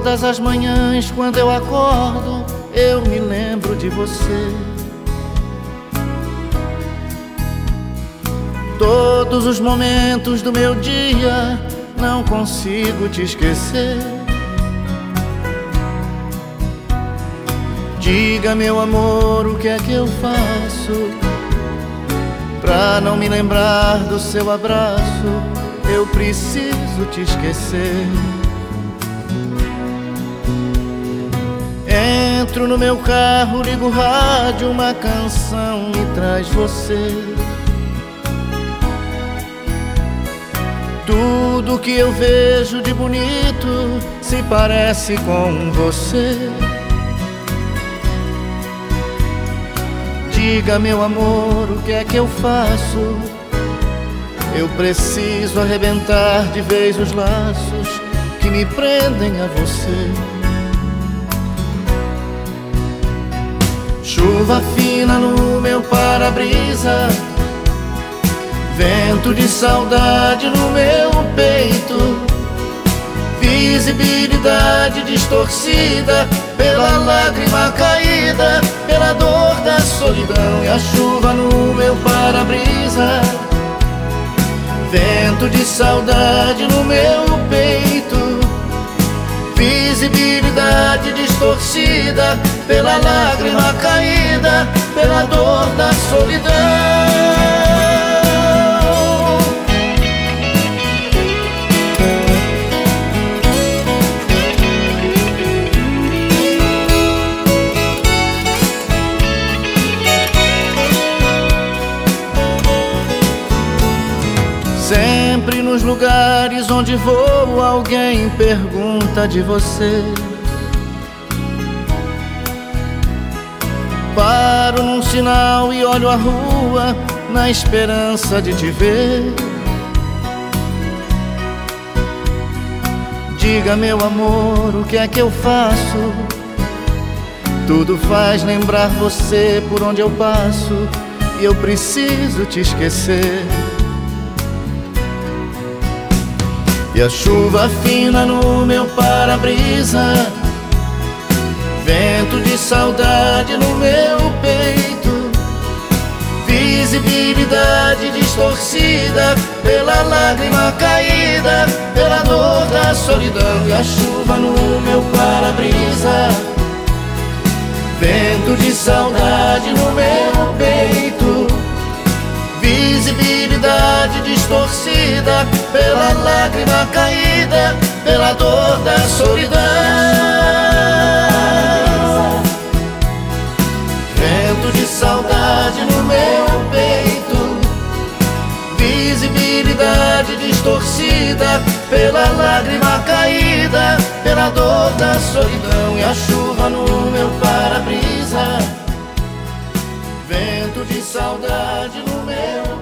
Todas as manhãs quando eu acordo, eu me lembro de você. Todos os momentos do meu dia, não consigo te esquecer. Diga, meu amor, o que é que eu faço pra não me lembrar do seu abraço? Eu preciso te esquecer. Entro no meu carro, ligo o rádio, uma canção me traz você. Tudo que eu vejo de bonito se parece com você. Diga, meu amor, o que é que eu faço? Eu preciso arrebentar de vez os laços que me prendem a você. Chuva fina no meu para-brisa, vento de saudade no meu peito, visibilidade distorcida pela lágrima caída, pela dor da solidão. E a chuva no meu para-brisa, vento de saudade no meu peito, visibilidade distorcida pela lágrima caída, pela dor da solidão. Sempre nos lugares onde vou, alguém pergunta de você. Paro num sinal e olho a rua na esperança de te ver. Diga, meu amor, o que é que eu faço? Tudo faz lembrar você por onde eu passo, e eu preciso te esquecer. E a chuva fina no meu para-brisa, vento de saudade no meu peito, visibilidade distorcida pela lágrima caída, pela dor da solidão. E a chuva no meu para-brisa, vento de saudade no meu peito, visibilidade distorcida pela lágrima caída, pela dor da solidão. Vento de saudade no meu peito, visibilidade distorcida pela lágrima caída, pela dor da solidão. E a chuva no meu para-brisa, vento de saudade no meu